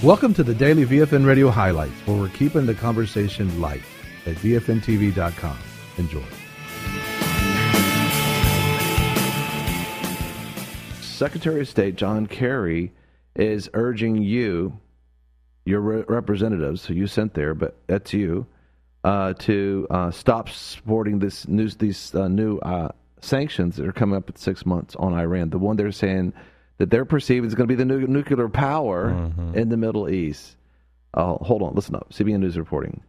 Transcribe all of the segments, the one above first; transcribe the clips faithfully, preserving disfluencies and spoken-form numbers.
Welcome to the Daily V F N Radio Highlights, where we're keeping the conversation light at V F N T V dot com. Enjoy. Secretary of State John Kerry is urging you, your re- representatives who you sent there, but that's you, uh, to uh, stop supporting this news, these uh, new uh, sanctions that are coming up at six months on Iran. The one they're saying that they're perceiving is going to be the nu- nuclear power mm-hmm. in the Middle East. Uh, hold on, listen up. C B N News reporting.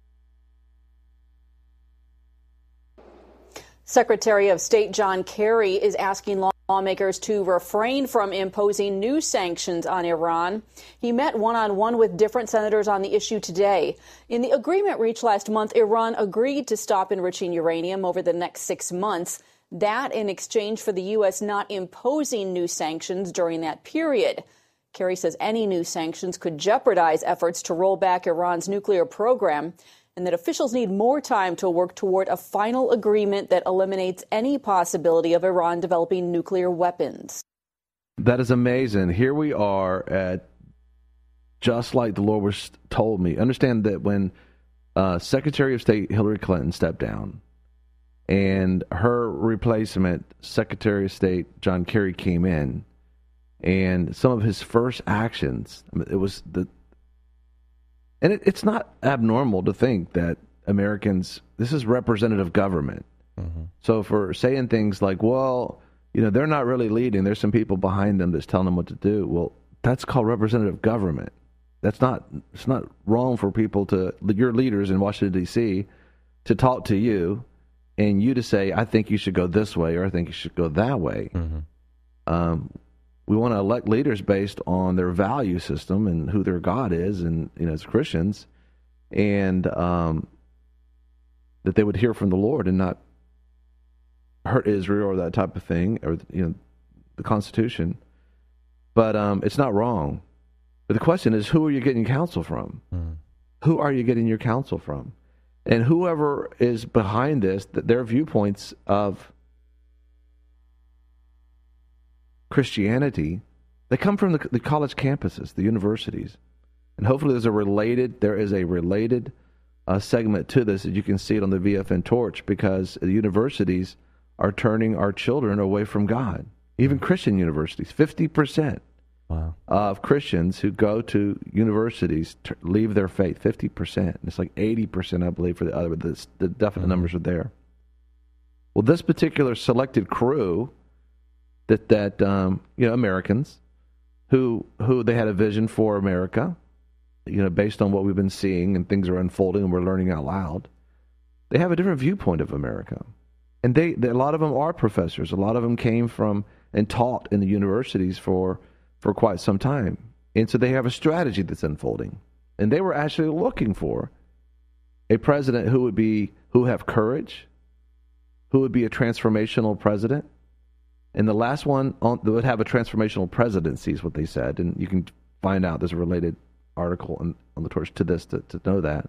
Secretary of State John Kerry is asking lawmakers to refrain from imposing new sanctions on Iran. He met one-on-one with different senators on the issue today. In the agreement reached last month, Iran agreed to stop enriching uranium over the next six months. That in exchange for the U S not imposing new sanctions during that period. Kerry says any new sanctions could jeopardize efforts to roll back Iran's nuclear program, and that officials need more time to work toward a final agreement that eliminates any possibility of Iran developing nuclear weapons. That is amazing. Here we are at just like the Lord was told me. Understand that when uh, Secretary of State Hillary Clinton stepped down and her replacement, Secretary of State John Kerry, came in, and some of his first actions, it was the And it, it's not abnormal to think that Americans, this is representative government. Mm-hmm. So for saying things like, well, you know, they're not really leading, there's some people behind them that's telling them what to do. Well, that's called representative government. That's not, it's not wrong for people to, your leaders in Washington, D C, to talk to you and you to say, I think you should go this way or I think you should go that way. Mm-hmm. Um, We want to elect leaders based on their value system and who their God is, and you know, as Christians, and um, that they would hear from the Lord and not hurt Israel or that type of thing, or you know, the Constitution. But um, it's not wrong. But the question is, who are you getting counsel from? Mm. Who are you getting your counsel from? And whoever is behind this, that their viewpoints of Christianity, they come from the, the college campuses, the universities, and hopefully there's a related there is a related uh, segment to this that you can see it on the V F N Torch, because the universities are turning our children away from God. Even Christian universities, fifty percent wow. of Christians who go to universities t- leave their faith. Fifty percent. It's like eighty percent, I believe, for the other. But the, the definite mm-hmm. numbers are there. Well, this particular selected crew. That that um, you know, Americans who who they had a vision for America, you know, based on what we've been seeing and things are unfolding and we're learning out loud. They have a different viewpoint of America, and they, they a lot of them are professors. A lot of them came from and taught in the universities for for quite some time, and so they have a strategy that's unfolding. And they were actually looking for a president who would be who have courage, who would be a transformational president. And the last one on, that would have a transformational presidency is what they said. And you can find out, there's a related article on, on the Torch to this to, to know that.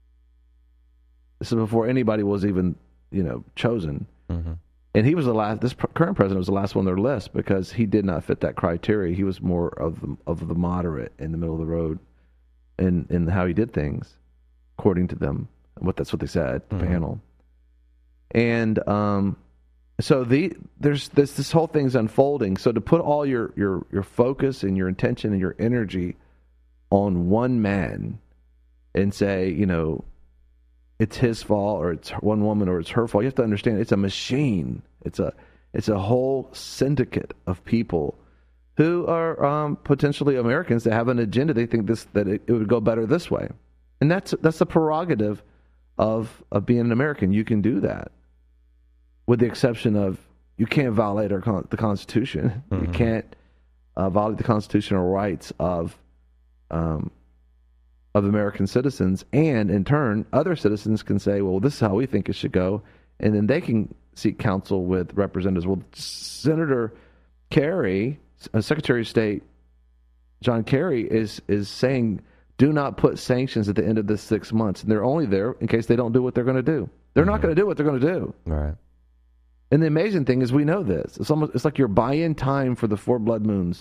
This is before anybody was even, you know, chosen. Mm-hmm. And he was the last, this pr- current president was the last one on their list because he did not fit that criteria. He was more of the, of the moderate in the middle of the road in, in how he did things, according to them. What That's what they said, the mm-hmm. panel. And, um, So the there's this this whole thing's unfolding. So to put all your, your, your focus and your intention and your energy on one man and say, you know, it's his fault or it's one woman or it's her fault, you have to understand it's a machine. It's a it's a whole syndicate of people who are um, potentially Americans that have an agenda. They think this that it, it would go better this way, and that's that's the prerogative of of being an American. You can do that. With the exception of, you can't violate our con- the Constitution. Mm-hmm. You can't uh, violate the constitutional rights of um, of American citizens. And in turn, other citizens can say, well, this is how we think it should go. And then they can seek counsel with representatives. Well, Senator Kerry, uh, Secretary of State John Kerry, is is saying, do not put sanctions at the end of this six months. And they're only there in case they don't do what they're going to do. They're mm-hmm. not going to do what they're going to do. Right. And the amazing thing is we know this. It's almost it's like you're buying time for the four blood moons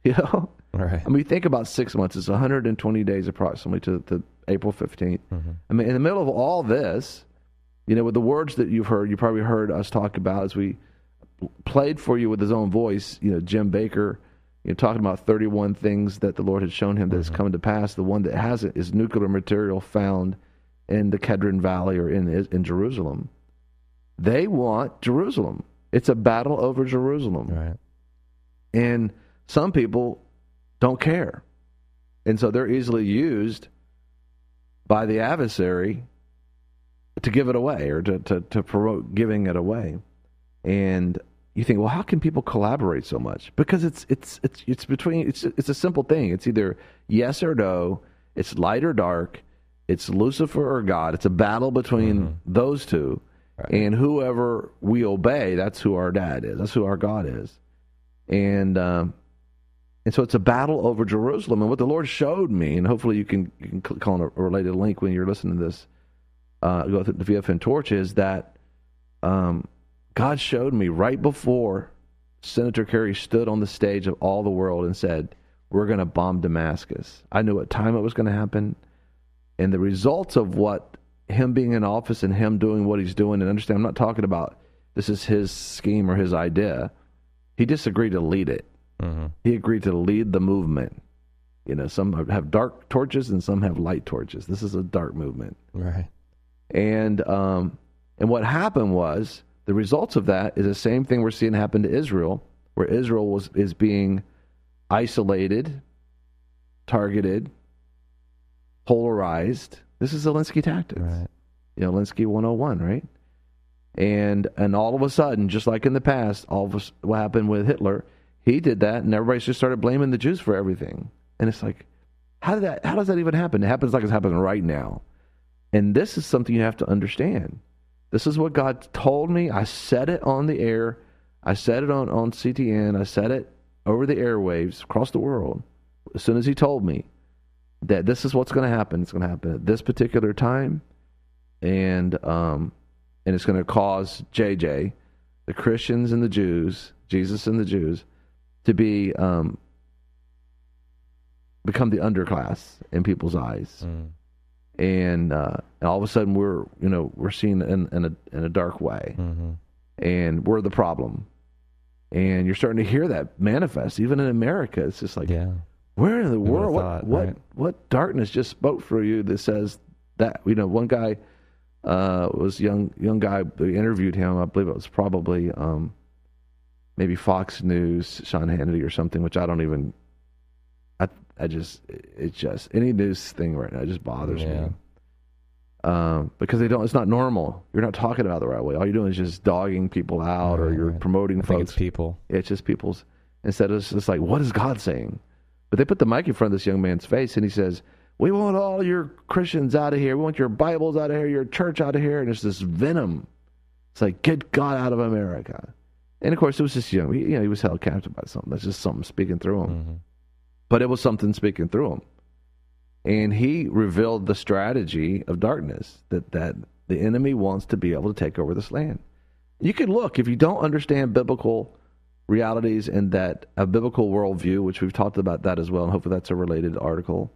You know? Right. I mean, think about six months. It's one hundred twenty days approximately to, to April fifteenth. Mm-hmm. I mean, in the middle of all this, you know, with the words that you've heard, you probably heard us talk about as we played for you with his own voice, you know, Jim Baker, you know, talking about thirty-one things that the Lord had shown him that mm-hmm. has come to pass. The one that hasn't is nuclear material found in the Kedron Valley or in in Jerusalem. They want Jerusalem. It's a battle over Jerusalem. Right. And some people don't care. And so they're easily used by the adversary to give it away or to, to, to promote giving it away. And you think, well, how can people collaborate so much? Because it's it's it's it's between it's it's a simple thing. It's either yes or no, it's light or dark, it's Lucifer or God. It's a battle between mm-hmm. those two. Right. And whoever we obey, that's who our dad is. That's who our God is. And um, and so it's a battle over Jerusalem. And what the Lord showed me, and hopefully you can you can click on a related link when you're listening to this, uh, go through the V F N Torch, is that um, God showed me right before Senator Kerry stood on the stage of all the world and said, we're going to bomb Damascus. I knew what time it was going to happen. And the results of what him being in office and him doing what he's doing, and understand, I'm not talking about this is his scheme or his idea. He just agreed to lead it. Mm-hmm. He agreed to lead the movement. You know, some have dark torches and some have light torches. This is a dark movement. Right. And um, and what happened was, the results of that is the same thing we're seeing happen to Israel, where Israel was is being isolated, targeted, polarized. This is Zelensky tactics. Right. You know, Zelensky one oh one, right? And and all of a sudden, just like in the past, all of us, what happened with Hitler, he did that, and everybody just started blaming the Jews for everything. And it's like, how did that? How does that even happen? It happens like it's happening right now. And this is something you have to understand. This is what God told me. I said it on the air. I said it on, on C T N. I said it over the airwaves across the world. As soon as he told me that this is what's going to happen, it's going to happen at this particular time. And um, and it's going to cause J J, the Christians and the Jews, Jesus and the Jews, to be um, become the underclass in people's eyes. Mm. And, uh, and all of a sudden we're, you know, we're seen in, in a in a dark way, mm-hmm. and we're the problem. And you're starting to hear that manifest even in America. It's just like, yeah. where in the world, what thought, what right? what darkness just spoke through you that says that? You know, one guy uh, was young young guy. We interviewed him. I believe it was probably um, maybe Fox News, Sean Hannity or something, which I don't even. I I just it's just any news thing right now just bothers yeah. me. Um, because they don't. It's not normal. You're not talking about it the right way. All you're doing is just dogging people out, right, or you're right. promoting I folks. Think it's people. Yeah, it's just people's. Instead of just like, what is God saying? But they put the mic in front of this young man's face, and he says, "We want all your Christians out of here. We want your Bibles out of here. Your church out of here." And it's this venom. It's like, get God out of America. And of course, it was just young. He, you know, he was held captive by something. That's just something speaking through him. Mm-hmm. But it was something speaking through him. And he revealed the strategy of darkness, that, that the enemy wants to be able to take over this land. You can look, if you don't understand biblical realities and that a biblical worldview, which we've talked about that as well, and hopefully that's a related article,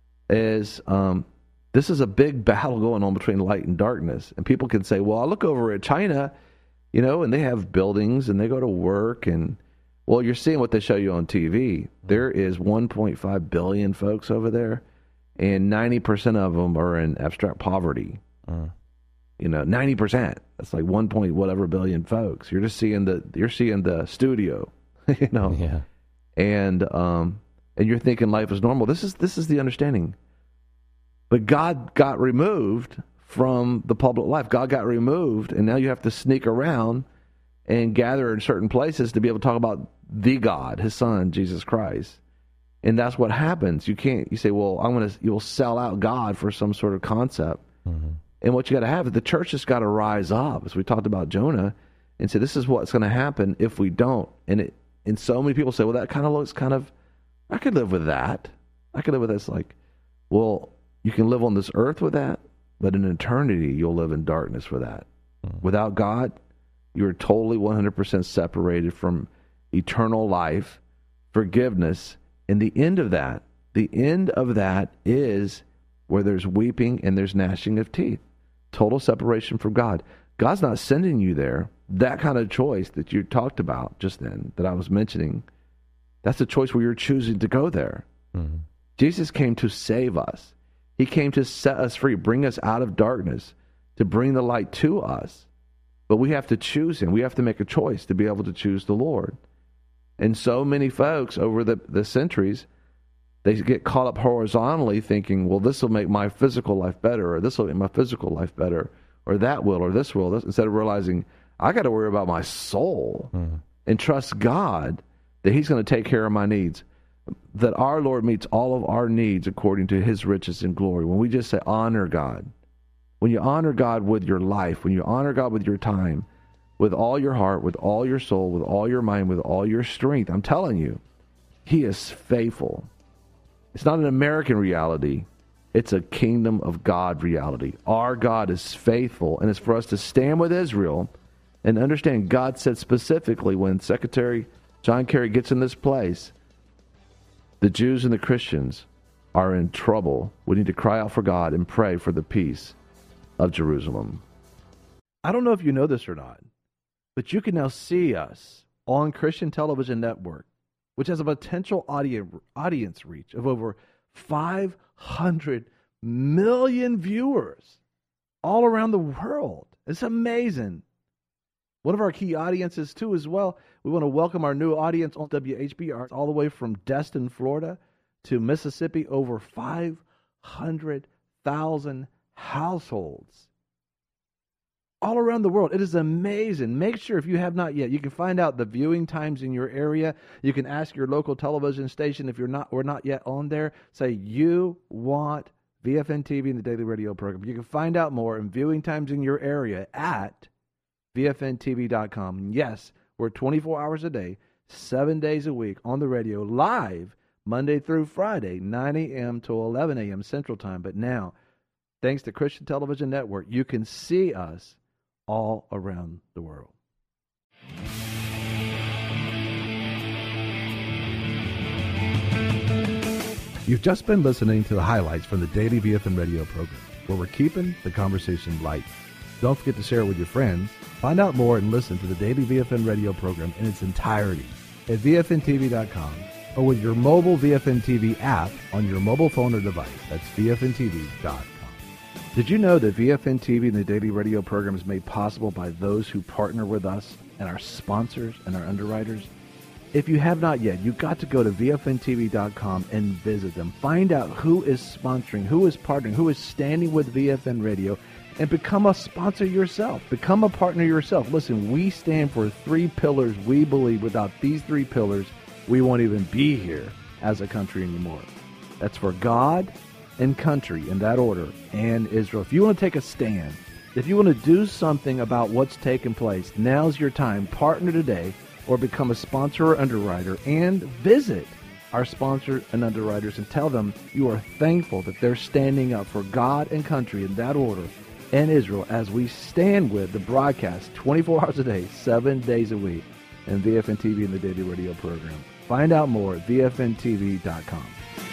is um, this is a big battle going on between light and darkness. And people can say, well, I look over at China, you know, and they have buildings and they go to work, and well, you're seeing what they show you on T V. There is one point five billion folks over there, and ninety percent of them are in abstract poverty. Uh. You know, ninety percent. That's like one point whatever billion folks. You're just seeing the you're seeing the studio, you know. Yeah. And um and you're thinking life is normal. This is this is the understanding. But God got removed from the public life. God got removed, and now you have to sneak around and gather in certain places to be able to talk about the God, his son, Jesus Christ. And that's what happens. You can't, you say, well, I'm going to, you'll sell out God for some sort of concept. Mm-hmm. And what you got to have is the church has got to rise up, as we talked about Jonah, and say, this is what's going to happen if we don't. And it, and so many people say, well, that kind of looks kind of, I could live with that. I could live with this. Like, well, you can live on this earth with that, but in eternity, you'll live in darkness for that. Mm-hmm. Without God, you're totally one hundred percent separated from eternal life, forgiveness, And the end of that, the end of that is where there's weeping and there's gnashing of teeth. Total separation from God. God's not sending you there. That kind of choice that you talked about just then, that I was mentioning, that's a choice where you're choosing to go there. Mm-hmm. Jesus came to save us. He came to set us free, bring us out of darkness, to bring the light to us. But we have to choose him. We have to make a choice to be able to choose the Lord. And so many folks over the, the centuries, they get caught up horizontally thinking, well, this will make my physical life better, or this will make my physical life better, or that will, or this will, this, instead of realizing, I got to worry about my soul mm-hmm. and trust God that he's going to take care of my needs, that our Lord meets all of our needs according to his riches and glory. When we just say, honor God, when you honor God with your life, when you honor God with your time, with all your heart, with all your soul, with all your mind, with all your strength, I'm telling you, he is faithful. It's not an American reality. It's a kingdom of God reality. Our God is faithful, and it's for us to stand with Israel and understand God said specifically when Secretary John Kerry gets in this place, the Jews and the Christians are in trouble. We need to cry out for God and pray for the peace of Jerusalem. I don't know if you know this or not, but you can now see us on Christian Television Network, which has a potential audience audience reach of over five hundred million viewers all around the world. It's amazing. One of our key audiences, too, as well, we want to welcome our new audience on W H B R all the way from Destin, Florida to Mississippi, over five hundred thousand households all around the world. It is amazing. Make sure, if you have not yet, you can find out the viewing times in your area. You can ask your local television station if you're not or not yet on there. Say you want V F N T V and the Daily Radio program. You can find out more and viewing times in your area at V F N T V dot com. Yes, we're twenty-four hours a day, seven days a week on the radio, live Monday through Friday, nine a.m. to eleven a.m. Central Time. But now, thanks to Christian Television Network, you can see us all around the world. You've just been listening to the highlights from the Daily V F N Radio program, where we're keeping the conversation light. Don't forget to share it with your friends. Find out more and listen to the Daily V F N Radio program in its entirety at V F N T V dot com or with your mobile V F N T V app on your mobile phone or device. That's V F N T V dot com. Did you know that V F N T V and the Daily Radio program is made possible by those who partner with us and our sponsors and our underwriters? If you have not yet, you've got to go to V F N T V dot com and visit them. Find out who is sponsoring, who is partnering, who is standing with V F N Radio, and become a sponsor yourself. Become a partner yourself. Listen, we stand for three pillars. We believe without these three pillars, we won't even be here as a country anymore. That's for God and country, in that order, and Israel. If you want to take a stand, if you want to do something about what's taking place, now's your time. Partner today or become a sponsor or underwriter, and visit our sponsors and underwriters and tell them you are thankful that they're standing up for God and country in that order and Israel as we stand with the broadcast twenty-four hours a day, seven days a week, and V F N T V and the Daily Radio program. Find out more at V F N T V dot com.